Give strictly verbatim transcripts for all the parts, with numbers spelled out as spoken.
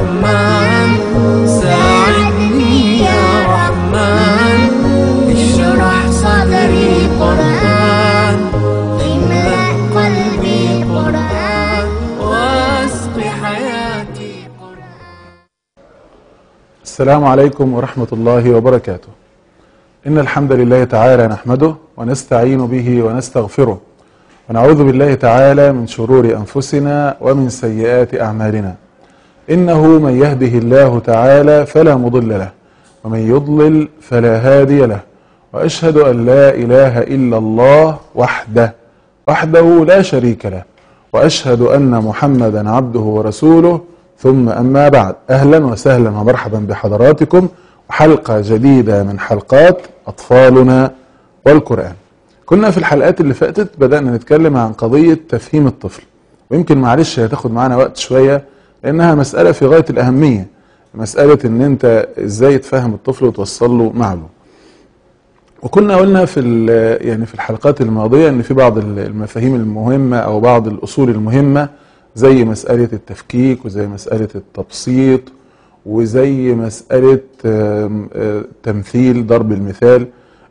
رحمن ساعدني يا رحمن اشرح صدري قرآن املأ قلبي قرآن واسق حياتي قرآن. السلام عليكم ورحمة الله وبركاته. إن الحمد لله تعالى نحمده ونستعين به ونستغفره ونعوذ بالله تعالى من شرور أنفسنا ومن سيئات أعمالنا. إنه من يهده الله تعالى فلا مضل له ومن يضلل فلا هادي له، وأشهد أن لا إله إلا الله وحده وحده لا شريك له، وأشهد أن محمدا عبده ورسوله. ثم أما بعد، أهلا وسهلا ومرحبا بحضراتكم وحلقة جديدة من حلقات أطفالنا والقرآن. كنا في الحلقات اللي فاتت بدأنا نتكلم عن قضية تفهيم الطفل، ويمكن معلش هتاخد معنا وقت شوية لأنها مسألة في غاية الأهمية، مسألة إن أنت إزاي تفهم الطفل وتوصل له معلومة. وكنا قلنا في يعني في الحلقات الماضية إن في بعض المفاهيم المهمة أو بعض الأصول المهمة زي مسألة التفكيك وزي مسألة التبسيط وزي مسألة تمثيل ضرب المثال،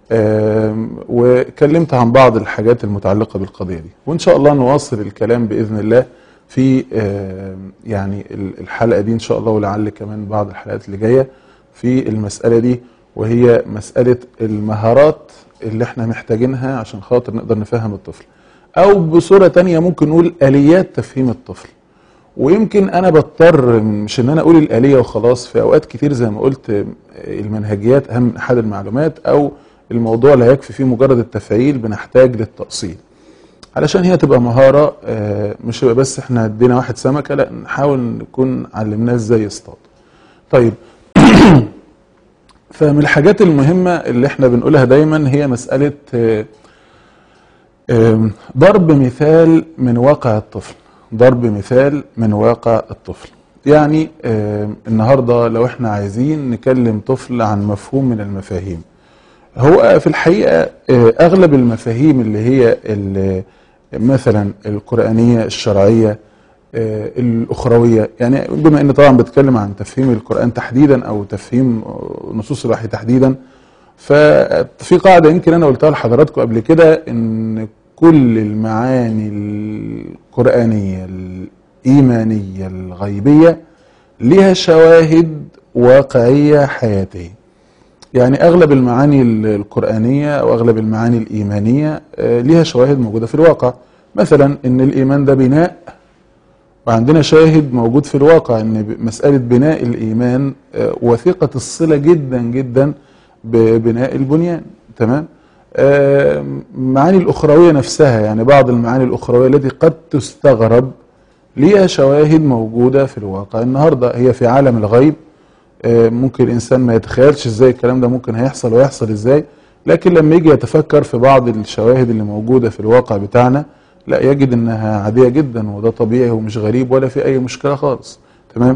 وكلمت عن بعض الحاجات المتعلقة بالقضية دي، وإن شاء الله نواصل الكلام بإذن الله في يعني الحلقة دي إن شاء الله، ولعل كمان بعض الحلقات اللي جاية في المسألة دي، وهي مسألة المهارات اللي احنا محتاجينها عشان خاطر نقدر نفهم الطفل، أو بصورة تانية ممكن نقول آليات تفهيم الطفل. ويمكن أنا بضطر مش إن أنا أقول الآلية وخلاص، في أوقات كتير زي ما قلت المنهجيات أهم من أحد المعلومات، أو الموضوع لا يكفي فيه مجرد التفعيل، بنحتاج للتأصيل علشان هي تبقى مهارة، مش يبقى بس احنا ادينا واحد سمكة، لا نحاول نكون علمناه ازاي يصطاد. طيب فمن الحاجات المهمة اللي احنا بنقولها دايما هي مسألة ضرب مثال من واقع الطفل، ضرب مثال من واقع الطفل. يعني النهاردة لو احنا عايزين نكلم طفل عن مفهوم من المفاهيم، هو في الحقيقة اغلب المفاهيم اللي هي اللي مثلا القرآنية الشرعية الأخروية، يعني بما ان طبعا بتكلم عن تفهيم القرآن تحديدا او تفهيم نصوص الوحي تحديدا، ففي قاعدة يمكن انا قلتها لحضراتكم قبل كده، ان كل المعاني القرآنية الإيمانية الغيبية لها شواهد واقعية حياتية. يعني اغلب المعاني القرآنية او اغلب المعاني الإيمانية لها شواهد موجودة في الواقع. مثلا ان الايمان ده بناء، وعندنا شاهد موجود في الواقع ان مسألة بناء الايمان وثيقة الصلة جدا جدا ببناء البنيان. تمام. معاني الاخروية نفسها، يعني بعض المعاني الاخروية التي قد تستغرب لها شواهد موجودة في الواقع النهاردة، هي في عالم الغيب. ممكن الانسان ما يتخيلش ازاي الكلام ده ممكن هيحصل ويحصل ازاي، لكن لما يجي يتفكر في بعض الشواهد اللي موجودة في الواقع بتاعنا لا يجد انها عادية جدا، وده طبيعي ومش غريب ولا في اي مشكلة خالص. تمام.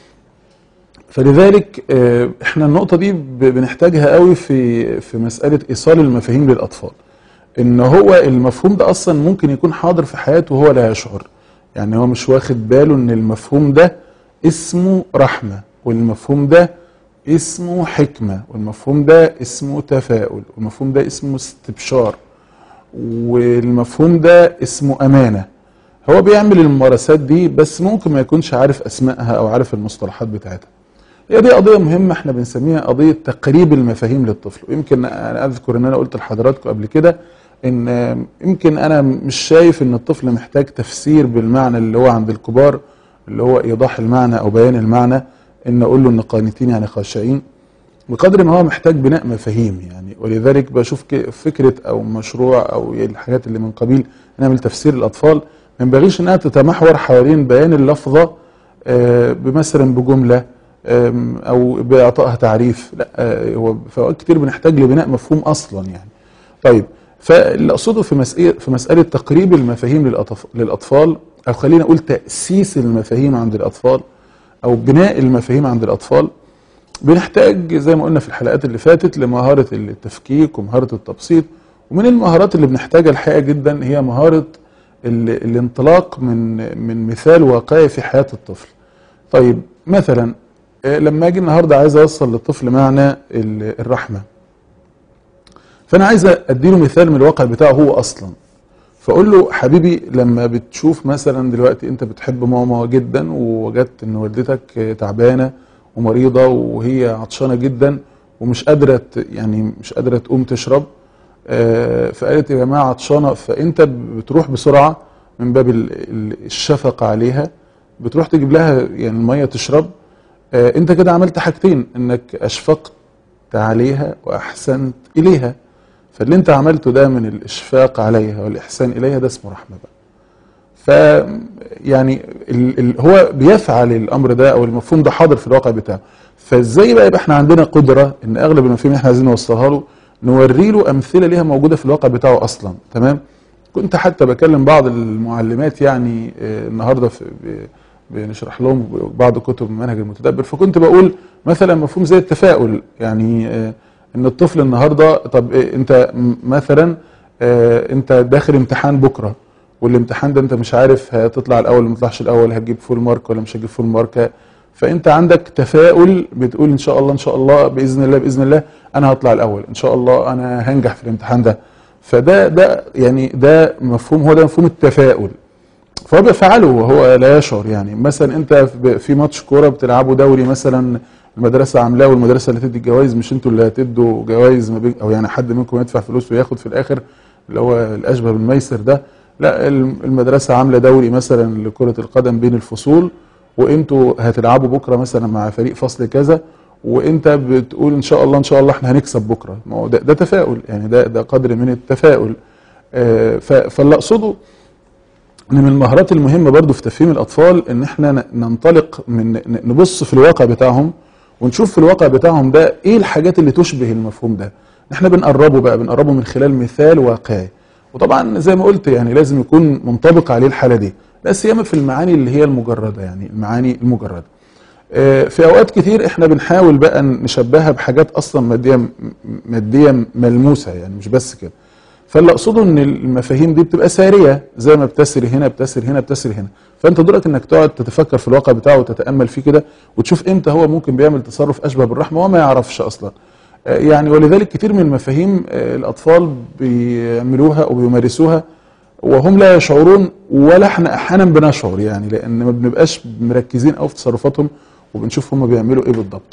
فلذلك احنا النقطة دي بنحتاجها قوي في في مسألة ايصال المفاهيم للاطفال، ان هو المفهوم ده اصلا ممكن يكون حاضر في حياته وهو لا يشعر. يعني هو مش واخد باله ان المفهوم ده اسمه رحمة، والمفهوم ده اسمه حكمة، والمفهوم ده اسمه تفاؤل، والمفهوم ده اسمه استبشار، والمفهوم ده اسمه أمانة. هو بيعمل الممارسات دي بس ممكن ما يكونش عارف أسمائها أو عارف المصطلحات بتاعتها. هي دي قضية مهمة احنا بنسميها قضية تقريب المفاهيم للطفل. ويمكن أنا أذكر أن أنا قلت لحضراتكم قبل كده إن يمكن أنا مش شايف إن الطفل محتاج تفسير بالمعنى اللي هو عند الكبار، اللي هو إيضاح المعنى أو بيان المعنى، إن أقول له إن قانتين يعني خاشعين، بقدر ما هو محتاج بناء مفاهيم. يعني ولذلك بشوف فكرة أو مشروع أو الحاجات اللي من قبيل نعمل تفسير الأطفال ما ينبغيش إنها تتمحور حوالين بيان اللفظة بمثلا بجملة أو بإعطائها تعريف، لا، هو في أوقات كتير بنحتاج لبناء مفهوم أصلا يعني. طيب، فاللي أقصده في مسألة في مسألة تقريب المفاهيم للأطفال، أو خلينا أقول تأسيس المفاهيم عند الأطفال أو بناء المفاهيم عند الأطفال، بنحتاج زي ما قلنا في الحلقات اللي فاتت لمهارة التفكيك ومهارة التبسيط. ومن المهارات اللي بنحتاجها الحقيقة جدا هي مهارة الانطلاق من من مثال واقعي في حياة الطفل. طيب مثلا آه، لما اجي النهارده عايز اوصل للطفل معنى ال- الرحمه، فانا عايز اديله مثال من الواقع بتاعه هو اصلا. فاقول له حبيبي، لما بتشوف مثلا دلوقتي انت بتحب ماما جدا ووجدت ان والدتك آه، تعبانه ومريضه وهي عطشانه جدا ومش قادره ت- يعني مش قادره تقوم تشرب، آه، فقالت يا جماعه عطشانه، فانت بتروح بسرعه من باب ال- ال- الشفقه عليها، بتروح تجيب لها يعني الميه تشرب. آه، انت كده عملت حاجتين، انك اشفقت عليها واحسنت اليها. فاللي انت عملته ده من الاشفاق عليها والاحسان اليها ده اسمه رحمه بقى. ف يعني ال ال هو بيفعل الامر ده او المفهوم ده حاضر في الواقع بتاعه. فازاي بقى يبقى احنا عندنا قدره ان اغلب المفاهيم اللي احنا عايزين نوصلها له نوري له امثله ليها موجوده في الواقع بتاعه اصلا. تمام. كنت حتى بكلم بعض المعلمات يعني آه، النهارده في ب- بنشرح لهم بعض كتب منهج المتدبر، فكنت بقول مثلا مفهوم زي التفاؤل. يعني آه، ان الطفل النهارده، طب آه، انت م- مثلا آه، انت داخل امتحان بكره، والامتحان ده انت مش عارف هتطلع الاول ولا ما تطلعش الاول، هتجيب فول مارك ولا مش هتجيب فول مارك. فانت عندك تفاؤل، بتقول ان شاء الله ان شاء الله باذن الله باذن الله انا هطلع الاول، ان شاء الله انا هنجح في الامتحان ده. فده ده يعني ده مفهوم، هو ده مفهوم التفاؤل. فهو بيفعله وهو لا يشعر. يعني مثلا انت في في ماتش كوره بتلعبوا دوري مثلا، المدرسه عاملاه والمدرسه اللي تدي الجوائز، مش انتوا اللي هتدوا جوائز ما بين، او يعني حد منكم يدفع فلوس وياخد في الاخر، اللي هو الاشبه بالميسر ده. لا، الم- المدرسه عامله دوري مثلا لكره القدم بين الفصول، وانتوا هتلعبوا بكره مثلا مع فريق فصل كذا، وانت بتقول ان شاء الله ان شاء الله احنا هنكسب بكره. ما هو ده, ده تفاؤل، يعني ده ده قدر من التفاؤل. آه، ف- فاللي اقصده ان من المهارات المهمه برضو في تفهيم الاطفال ان احنا ن- ننطلق من ن- نبص في الواقع بتاعهم، ونشوف في الواقع بتاعهم ده ايه الحاجات اللي تشبه المفهوم ده. احنا بنقربه بقى، بنقربه من خلال مثال واقعي، وطبعا زي ما قلت يعني لازم يكون منطبق عليه الحاله دي، لا سيما في المعاني اللي هي المجرده، يعني المعاني المجرده. آه، في اوقات كتير احنا بنحاول بقى نشبهها بحاجات اصلا ماديه، ماديه ملموسه، يعني مش بس كده. فاللي اقصده ان المفاهيم دي بتبقى ساريه، زي ما بتسري هنا بتسري هنا بتسري هنا. فانت دورك انك تقعد تتفكر في الواقع بتاعه وتتامل فيه كده، وتشوف امتى هو ممكن بيعمل تصرف اشبه بالرحمه وما يعرفش اصلا. آه، يعني ولذلك كتير من المفاهيم آه، الاطفال بيعملوها او بيمارسوها وهم لا يشعرون، ولا احنا احيانا بنشعر، يعني لان ما بنبقاش مركزين قوي في تصرفاتهم وبنشوف هم بيعملوا ايه بالضبط.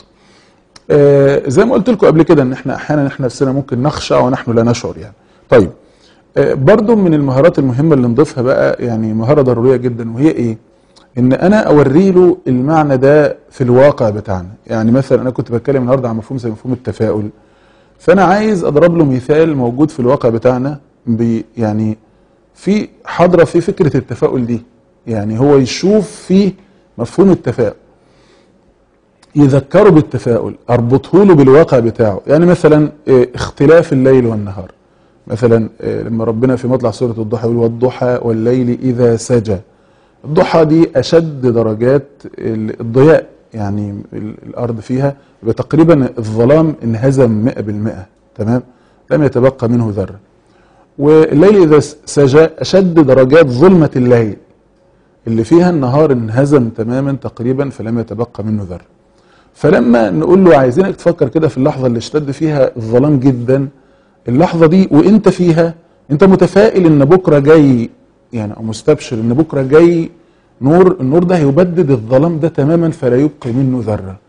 آه، زي ما قلت لكم قبل كده ان احنا احيانا احنا نفسنا ممكن نخشع ونحن لا نشعر يعني. طيب، آه، برضو من المهارات المهمة اللي نضيفها بقى، يعني مهارة ضرورية جدا، وهي ايه؟ ان انا اوري له المعنى ده في الواقع بتاعنا. يعني مثلا انا كنت بتكلم النهارده عن مفهوم زي مفهوم التفاؤل، فانا عايز اضرب له مثال موجود في الواقع بتاعنا، بي يعني في حاضرة في فكرة التفاؤل دي، يعني هو يشوف فيه مفهوم التفاؤل، يذكره بالتفاؤل، اربطه له بالواقع بتاعه. يعني مثلا آه، اختلاف الليل والنهار. مثلا آه، لما ربنا في مطلع سورة الضحى يقول والضحى والليل إذا سجى. الضحى دي أشد درجات ال- الضياء، يعني ال- الأرض فيها يبقى تقريبا الظلام انهزم مئة بالمئة، تمام، لم يتبقى منه ذرة. والليل إذا سجى أشد درجات ظلمة الليل، اللي فيها النهار انهزم تماما تقريبا فلم يتبقى منه ذرة. فلما نقول له عايزينك تفكر كده في اللحظة اللي اشتد فيها الظلام جدا، اللحظة دي وانت فيها انت متفائل ان بكرة جاي، يعني او مستبشر ان بكرة جاي نور، النور ده هيبدد الظلام ده تماما فلا يبقي منه ذرة.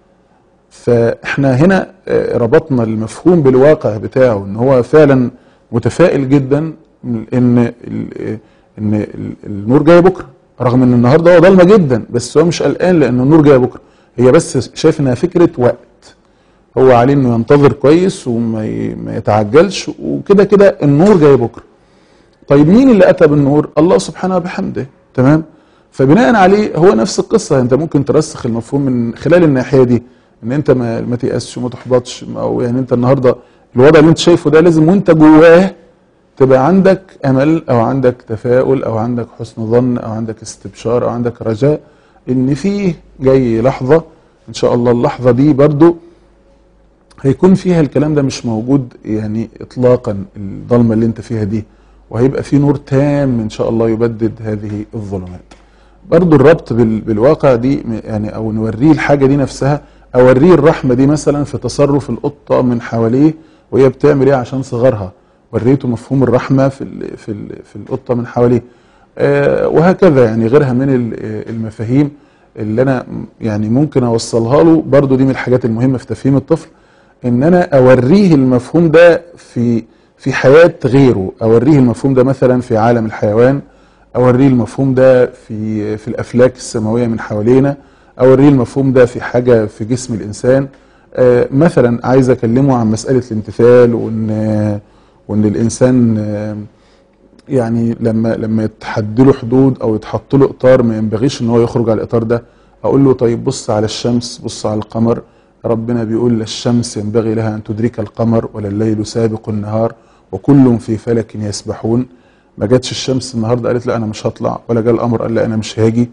فاحنا هنا آه، ربطنا المفهوم بالواقع بتاعه، ان هو فعلا متفائل جدا ان ال- ان ال- النور جاي بكرة، رغم ان النهارده هو ضلمة جدا، بس هو مش قلقان لان النور جاي بكرة. هي بس شايف انها فكرة وقت، هو عليه انه ينتظر كويس وما ي- ما يتعجلش، وكده كده النور جاي بكره. طيب مين اللي اتى بالنور؟ الله سبحانه وبحمده، تمام. فبناء عليه هو نفس القصه، انت ممكن ترسخ المفهوم من خلال الناحيه دي، ان انت ما ما تيأسش وما تحبطش، او يعني انت النهارده الوضع اللي انت شايفه ده لازم وانت جواه تبقى عندك امل او عندك تفاؤل او عندك حسن ظن او عندك استبشار او عندك رجاء ان فيه جاي لحظه ان شاء الله، اللحظه دي برضو هيكون فيها الكلام ده مش موجود يعني اطلاقا، الضلمه اللي انت فيها دي، وهيبقى في نور تام ان شاء الله يبدد هذه الظلمات. برضو الربط بال- بالواقع دي يعني، او نوريه الحاجه دي نفسها، اوريه الرحمه دي مثلا في تصرف القطه من حواليه وهي بتعمل ايه عشان صغارها، وريته مفهوم الرحمه في ال في ال في القطه من حواليه. آه وهكذا يعني غيرها من ال- المفاهيم اللي انا يعني ممكن اوصلها له. برضو دي من الحاجات المهمه في تفهيم الطفل، ان انا اوريه المفهوم ده في في حياه غيره، اوريه المفهوم ده مثلا في عالم الحيوان، اوريه المفهوم ده في في الافلاك السماويه من حوالينا، اوريه المفهوم ده في حاجه في جسم الانسان. آه مثلا عايز اكلمه عن مساله الامتثال، وان وان الانسان آه يعني لما لما يتحد له حدود او يتحط له اطار ما ينبغيش ان هو يخرج على الاطار ده. اقول له طيب بص على الشمس، بص على القمر، ربنا بيقول لا الشمس ينبغي لها ان تدرك القمر ولا الليل سابق النهار وكل في فلك يسبحون. ما جاتش الشمس النهارده قالت لا انا مش هطلع، ولا جاء القمر قال لا انا مش هاجي.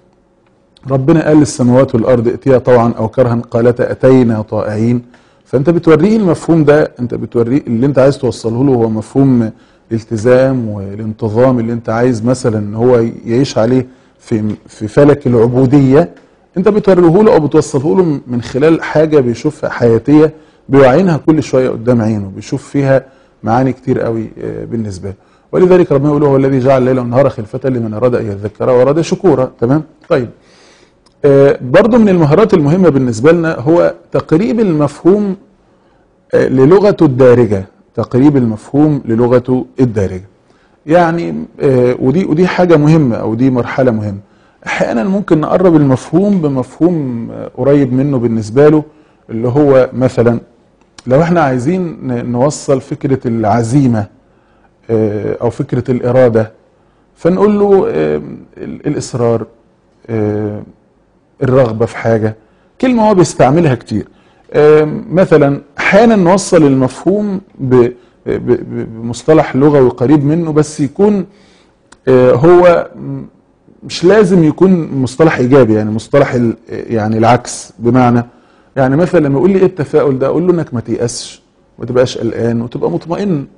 ربنا قال للسماوات والارض ائتيا طوعا او كرها قالتا اتينا طائعين. فانت بتوريه المفهوم ده، انت بتوريه اللي انت عايز توصله له هو مفهوم الالتزام والانتظام اللي انت عايز مثلا ان هو يعيش عليه في في فلك العبوديه. انت بتوريه له او بتوصله له من خلال حاجه بيشوفها حياتيه، بيعينها كل شويه قدام عينه، بيشوف فيها معاني كتير قوي بالنسبه له. ولذلك ربنا يقول هو الذي جعل الليل والنهار خلفة لمن اراد ان يذكر واراد شكورا. تمام. طيب آه برضو من المهارات المهمه بالنسبه لنا هو تقريب المفهوم آه للغته الدارجه، تقريب المفهوم للغته الدارجه. يعني آه ودي ودي حاجه مهمه، او دي مرحله مهمه. احيانا ممكن نقرب المفهوم بمفهوم آه قريب منه بالنسبه له، اللي هو مثلا لو احنا عايزين نوصل فكره العزيمه آه او فكره الاراده، فنقول له آه الاصرار، آه الرغبه في حاجه، كلمه هو بيستعملها كتير. مثلا احيانا نوصل المفهوم بمصطلح لغوي قريب منه، بس يكون هو مش لازم يكون مصطلح ايجابي، يعني مصطلح يعني العكس. بمعنى يعني مثلا لما يقول لي ايه التفاؤل ده، اقول له انك ما تيأسش وما تبقاش قلقان وتبقى مطمئن.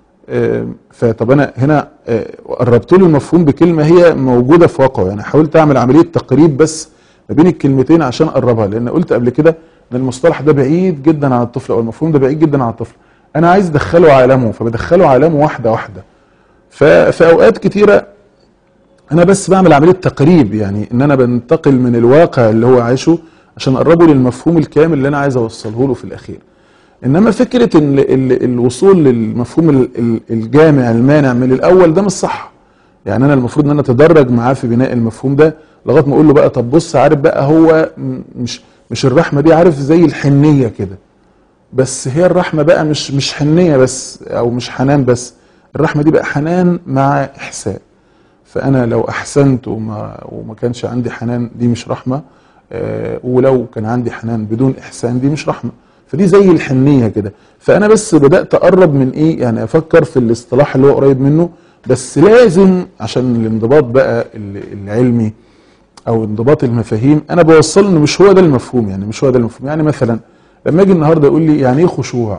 فطب انا هنا قربت له المفهوم بكلمه هي موجوده في واقعه، يعني حاولت اعمل عمليه تقريب بس ما بين الكلمتين عشان اقربها، لان قلت قبل كده ان المصطلح ده بعيد جدا عن الطفل، او المفهوم ده بعيد جدا عن الطفل. انا عايز ادخله عالمه، فبدخله عالمه واحده واحده. ففي اوقات كتيره انا بس بعمل عمليه تقريب، يعني ان انا بنتقل من الواقع اللي هو عايشه عشان اقربه للمفهوم الكامل اللي انا عايز اوصله له في الاخير. انما فكره ان الوصول للمفهوم الجامع المانع من الاول ده مش صح. يعني انا المفروض ان انا اتدرج معاه في بناء المفهوم ده لغايه ما اقول له بقى طب بص، عارف بقى هو مش مش الرحمه دي عارف زي الحنيه كده، بس هي الرحمه بقى مش مش حنيه بس او مش حنان بس، الرحمه دي بقى حنان مع احسان. فانا لو احسنت وما وما كانش عندي حنان دي مش رحمه، آه ولو كان عندي حنان بدون احسان دي مش رحمه. فدي زي الحنيه كده. فانا بس بدات اقرب من ايه، يعني افكر في الاصطلاح اللي هو قريب منه، بس لازم عشان الانضباط بقى العلمي او انضباط المفاهيم انا بوصل انه مش هو ده المفهوم، يعني مش هو ده المفهوم. يعني مثلا لما اجي النهارده يقول لي يعني ايه خشوع،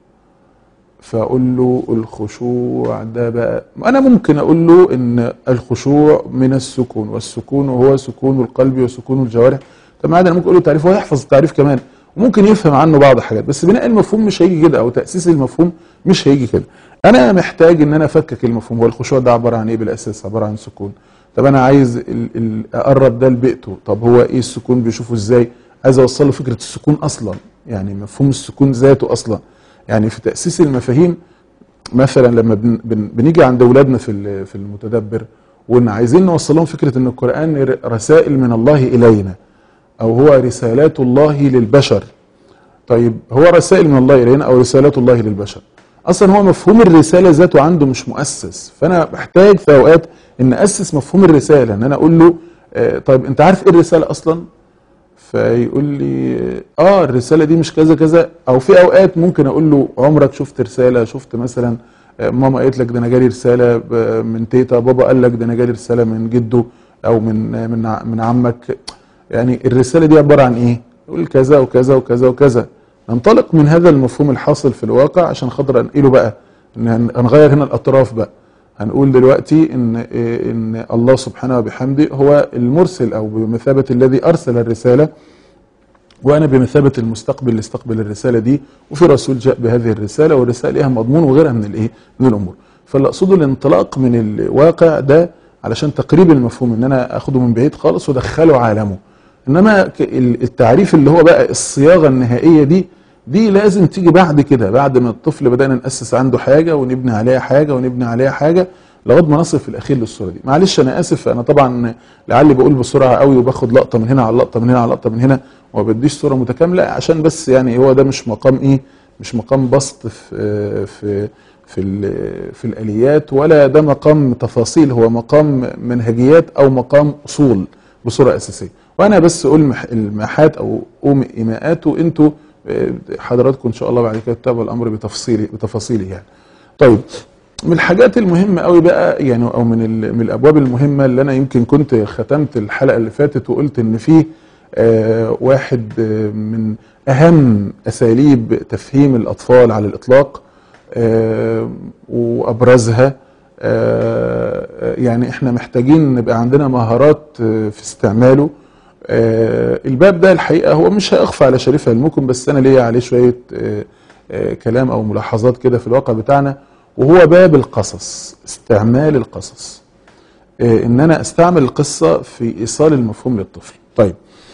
فاقول له الخشوع ده بقى، انا ممكن اقول له ان الخشوع من السكون، والسكون هو سكون القلب وسكون الجوارح. طب عادي انا ممكن اقول له تعريف، هو يحفظ التعريف كمان وممكن يفهم عنه بعض الحاجات، بس بناء المفهوم مش هيجي كده، او تاسيس المفهوم مش هيجي كده. انا محتاج ان انا افكك المفهوم. هو الخشوع ده عباره عن ايه بالاساس؟ عباره عن سكون. طب انا عايز ال ال اقرب ده لبيئته، طب هو ايه السكون بيشوفه ازاي؟ عايز اوصل له فكره السكون اصلا، يعني مفهوم السكون ذاته اصلا. يعني في تاسيس المفاهيم مثلا لما بن بن بنيجي عند اولادنا في في المتدبر وان عايزين نوصل لهم فكره ان القران رسائل من الله الينا، او هو رسالات الله للبشر. طيب هو رسائل من الله الينا او رسالات الله للبشر، اصلا هو مفهوم الرساله ذاته عنده مش مؤسس. فانا بحتاج في اوقات ان اسس مفهوم الرساله، ان انا اقول له آه طيب انت عارف ايه الرساله اصلا؟ فيقول لي اه الرساله دي مش كذا كذا. او في اوقات ممكن اقول له عمرك شفت رساله؟ شفت مثلا ماما قالت لك ده انا جالي رساله من تيتا، بابا قال لك ده انا جالي رساله من جده او من من من عمك. يعني الرساله دي عباره عن ايه؟ يقول كذا وكذا وكذا وكذا. ننطلق من هذا المفهوم الحاصل في الواقع عشان خاطر انقله بقى، هنغير هنا الاطراف بقى، هنقول دلوقتي ان ان الله سبحانه وبحمده هو المرسل، او بمثابه الذي ارسل الرساله، وانا بمثابه المستقبل اللي استقبل الرساله دي، وفي رسول جاء بهذه الرساله، والرساله ليها مضمون وغيرها من الايه من الامور. فاللي اقصده الانطلاق من الواقع ده علشان تقريب المفهوم، ان انا اخده من بعيد خالص وادخله عالمه. انما التعريف اللي هو بقى الصياغه النهائيه دي دي لازم تيجي بعد كده، بعد ما الطفل بدأنا نأسس عنده حاجة ونبني عليها حاجة ونبني عليها حاجة لغايه ما نصل في الاخير للصوره دي. معلش انا اسف، انا طبعا لعلي بقول بسرعه قوي وباخد لقطه من هنا على لقطه من هنا على لقطه من هنا وما بديش صوره متكامله، عشان بس يعني هو ده مش مقام ايه مش مقام بسط في في في في الاليات، ولا ده مقام تفاصيل، هو مقام منهجيات او مقام اصول بصوره اساسيه. وانا بس اقول المحات او قوم ايماءات، وانتوا حضراتكم ان شاء الله بعد كده تتابعوا الامر بتفصيله بتفاصيله يعني. طيب، من الحاجات المهمه قوي بقى يعني، او من من الابواب المهمه اللي انا يمكن كنت ختمت الحلقه اللي فاتت وقلت ان في آه واحد آه من اهم اساليب تفهيم الاطفال على الاطلاق، آه وابرزها آه يعني احنا محتاجين نبقى عندنا مهارات آه في استعماله. آه الباب ده الحقيقه هو مش هيخفى على شريف علمكم، بس انا ليا عليه شويه آه آه كلام او ملاحظات كده في الواقع بتاعنا، وهو باب القصص، استعمال القصص. آه ان انا استعمل القصه في ايصال المفهوم للطفل. طيب،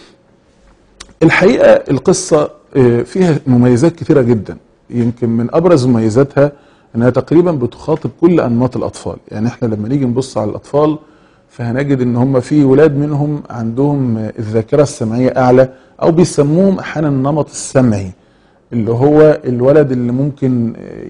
الحقيقه القصه آه فيها مميزات كثيره جدا، يمكن من ابرز مميزاتها انها تقريبا بتخاطب كل انماط الاطفال. يعني احنا لما نيجي نبص على الاطفال فهنجد ان هم في ولاد منهم عندهم الذاكره السمعيه اعلى، او بيسموهم احيانا النمط السمعي، اللي هو الولد اللي ممكن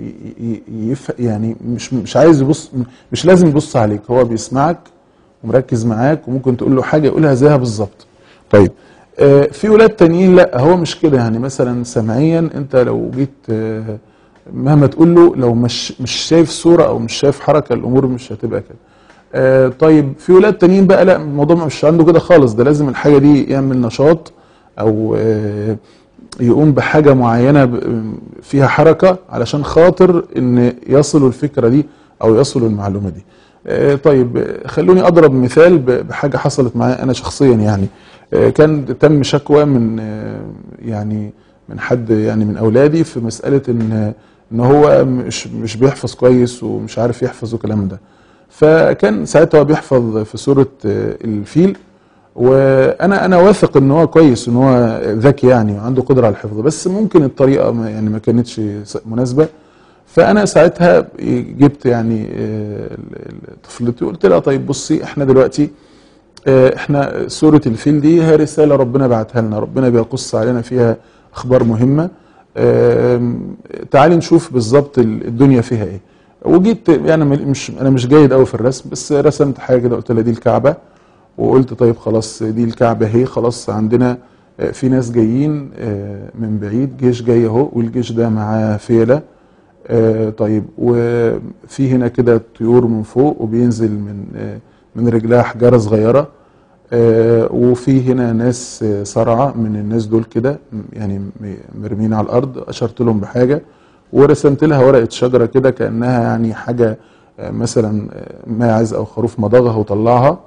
يف يعني مش مش عايز يبص، مش لازم يبص عليك، هو بيسمعك ومركز معاك، وممكن تقول له حاجه يقولها زيها بالظبط. طيب، في ولاد تانيين لا، هو مش كده، يعني مثلا سمعيا انت لو جيت مهما تقول له، لو مش مش شايف صوره او مش شايف حركه، الامور مش هتبقى كده. آه طيب، في ولاد تانيين بقى لا، الموضوع مش عنده كده خالص، ده لازم الحاجه دي يعمل نشاط او آه يقوم بحاجه معينه فيها حركه علشان خاطر ان يصلوا الفكره دي او يصلوا المعلومه دي. آه طيب، خلوني اضرب مثال بحاجه حصلت معايا انا شخصيا. يعني آه كان تم شكوى من آه يعني من حد يعني من اولادي في مساله ان ان هو مش مش بيحفظ كويس ومش عارف يحفظ والكلام ده. فكان ساعتها هو بيحفظ في سورة الفيل، وانا انا واثق ان هو كويس، ان هو ذكي يعني وعنده قدرة على الحفظ، بس ممكن الطريقة ما يعني ما كانتش مناسبة. فانا ساعتها جبت يعني طفلتي وقلت لها طيب بصي، احنا دلوقتي احنا سورة الفيل دي هي رسالة ربنا بعتها لنا، ربنا بيقص علينا فيها اخبار مهمة، تعالي نشوف بالظبط الدنيا فيها ايه. وجيت يعني مش انا مش جيد قوي في الرسم، بس رسمت حاجه كده، قلت لها دي الكعبه، وقلت طيب خلاص دي الكعبه اهي، خلاص عندنا في ناس جايين من بعيد، جيش جاي اهو، والجيش ده معاه فيله، طيب وفي هنا كده طيور من فوق وبينزل من من رجلها حجاره صغيره، وفي هنا ناس صرعه من الناس دول كده يعني مرمين على الارض، اشرت لهم بحاجه ورسمت لها ورقه شجره كده كانها يعني حاجه مثلا ماعز او خروف مضغها وطلعها.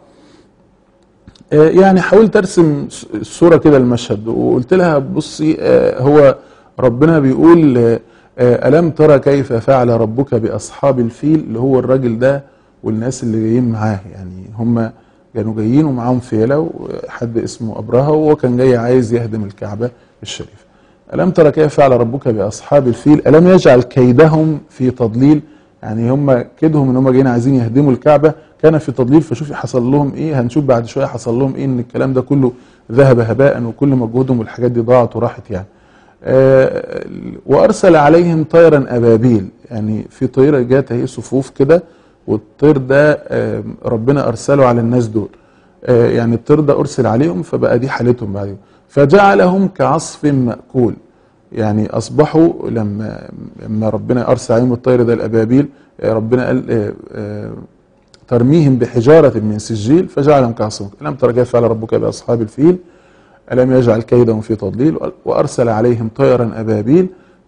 يعني حاولت ارسم الصوره كده المشهد، وقلت لها بصي، هو ربنا بيقول الم ترى كيف فعل ربك باصحاب الفيل، اللي هو الراجل ده والناس اللي جايين معاه، يعني هم كانوا جايين ومعاهم فيله، وحد اسمه ابرهه، وهو كان جاي عايز يهدم الكعبه الشريفه. ألم ترى كيف فعل ربك بأصحاب الفيل ألم يجعل كيدهم في تضليل، يعني هم كيدهم ان هم جايين عايزين يهدموا الكعبة كان في تضليل، فشوفي حصل لهم ايه، هنشوف بعد شوية حصل لهم ايه، ان الكلام ده كله ذهب هباء، وكل مجهودهم والحاجات دي ضاعت وراحت يعني. آه وأرسل عليهم طيرا أبابيل، يعني في طيرة جات اهي صفوف كده، والطير ده آه ربنا أرسله على الناس دول، آه يعني الطير ده أرسل عليهم، فبقى دي حالتهم بعدين، فجعلهم كعصف مأكول، يعني أصبحوا لما لما ربنا أرسل عليهم الطير ده الأبابيل، ربنا قال ترميهم بحجارة من سجيل فجعلهم كعصف. ألم ترى كيف فعل ربك بأصحاب الفيل ألم يجعل كيدهم في تضليل، وأرسل عليهم طيرا أبابيل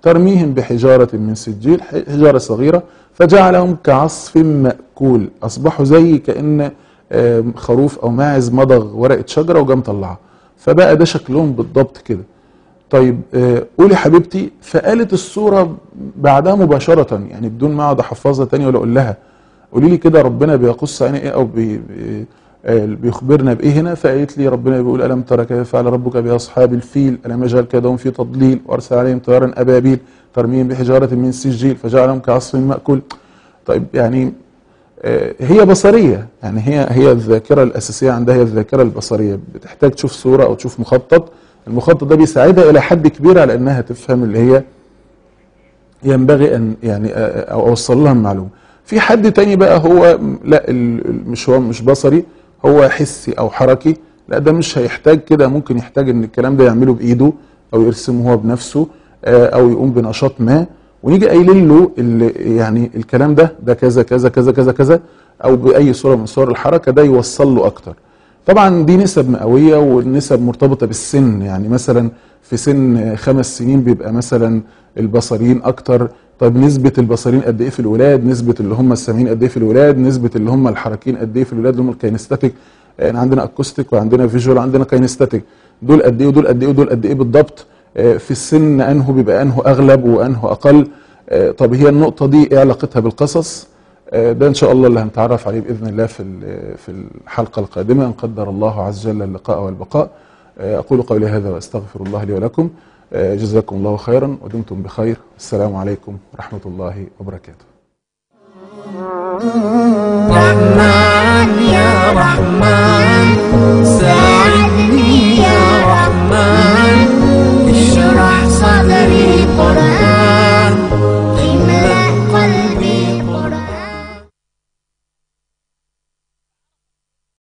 ترميهم بحجارة من سجيل، حجارة صغيرة، فجعلهم كعصف مأكول، أصبحوا زي كأن خروف أو ماعز مضغ ورقة شجرة وجا مطلعها، فبقى ده شكلهم بالضبط كده. طيب قولي حبيبتي، فقالت الصورة بعدها مباشرة، يعني بدون ما اقعد احفظها تاني ولا اقول لها قولي لي كده ربنا بيقص عيني ايه او بي بيخبرنا بايه هنا. فقالت لي ربنا بيقول الم ترى كيف فعل ربك باصحاب الفيل الم يجعل كيدهم في تضليل وارسل عليهم طيرا ابابيل ترميهم بحجاره من سجيل فجعلهم كعصف مأكول. طيب يعني هي بصريه، يعني هي هي الذاكره الاساسيه عندها هي الذاكره البصريه، بتحتاج تشوف صوره او تشوف مخطط، المخطط ده بيساعدها الى حد كبير على انها تفهم اللي هي ينبغي ان يعني او اوصل لها المعلومه. في حد تاني بقى هو لا مش هو مش بصري، هو حسي او حركي، لا ده مش هيحتاج كده، ممكن يحتاج ان الكلام ده يعمله بايده او يرسمه هو بنفسه او يقوم بنشاط ما، ونيجي قايلين له يعني الكلام ده ده كذا كذا كذا كذا كذا او باي صوره من صور الحركه، ده يوصل له اكتر. طبعا دي نسب مئويه والنسب مرتبطه بالسن، يعني مثلا في سن خمس سنين بيبقى مثلا البصريين اكتر. طيب نسبه البصريين قد ايه في الولاد، نسبه اللي هم السامعين قد ايه في الولاد، نسبه اللي هم الحركيين قد ايه في الولاد اللي هم الكاينستاتيك، يعني عندنا اكوستيك وعندنا فيجوال وعندنا كاينستاتيك، دول قد ايه ودول قد ايه ودول قد ايه بالضبط. في السن انه بيبقى انه اغلب وانه اقل. طب هي النقطه دي ايه علاقتها بالقصص؟ ده ان شاء الله اللي هنتعرف عليه باذن الله في في الحلقه القادمه ان قدر الله عز وجل اللقاء والبقاء. اقول قولي هذا واستغفر الله لي ولكم. جزاكم الله خيرا ودمتم بخير. السلام عليكم ورحمه الله وبركاته. رحمن يا رحمن